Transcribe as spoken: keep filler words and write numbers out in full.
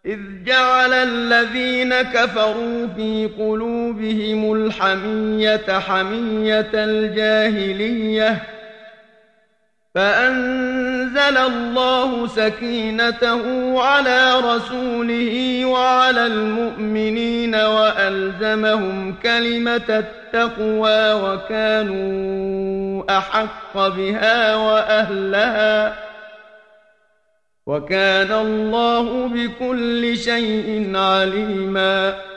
إذ جعل الذين كفروا في قلوبهم الحمية حمية الجاهلية فأنزل الله سكينته على رسوله وعلى المؤمنين وألزمهم كلمة التقوى وكانوا أحق بها وأهلها وكان الله بكل شيء عليما